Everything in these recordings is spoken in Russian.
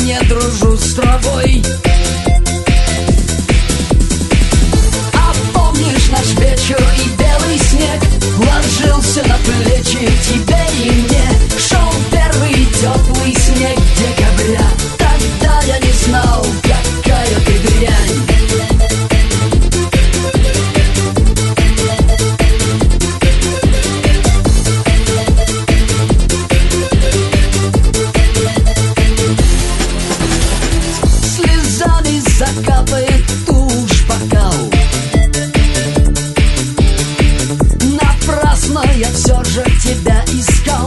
не дружу с травой. А помнишь наш вечер и белый снег ложился на плечи тебе и мне? Шел первый теплый снег декабря. Тогда я не знал, какая ты дрянь. Слезами закапает тушь бокал. Напрасно я все же тебя искал.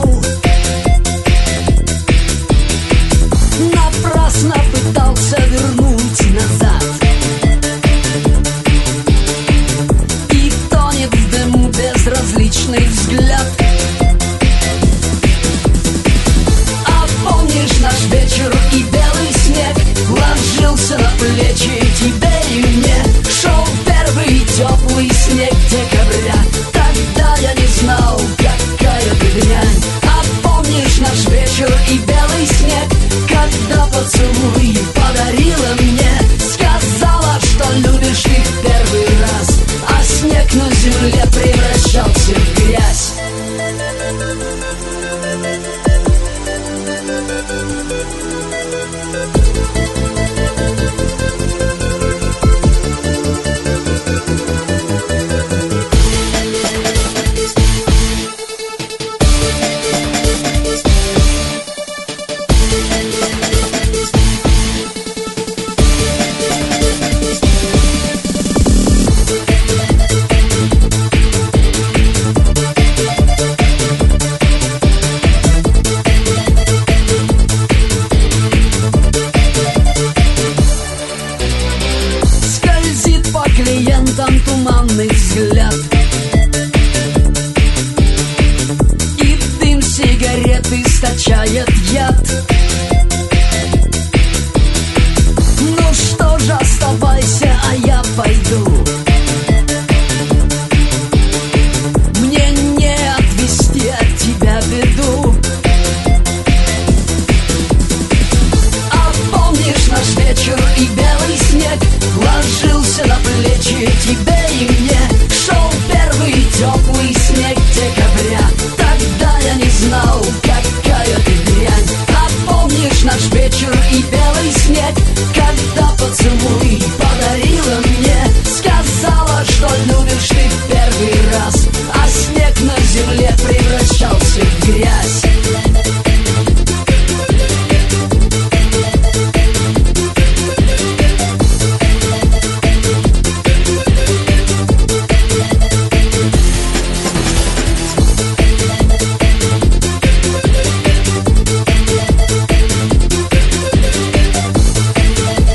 Напрасно пытался вернуть назад. И тонет в дыму безразличный взгляд. А помнишь наш вечер и белый снег ложился на плечи тебе и мне? Шел первый теплый снег декабря. Тогда я не знал, какая ты дрянь. А помнишь наш вечер и белый снег, когда поцелуй подарила мне? Сказала, что любишь ты в первый раз, а снег на земле превращался в грязь. Скользит по клиентам туманный взгляд, и дым сигареты источает яд. Ну что же, оставайся, а я пойду. Мне не отвести от тебя беду. А помнишь наш вечер и белый снег ложился на плечи тебе и мне? Шел первый теплый снег декабря. Тогда я не знал, какая ты дрянь. А помнишь наш вечер и белый снег, когда поцелуй подарила мне? Сказала, что любишь ты в первый раз, а снег на земле превращался в грязь.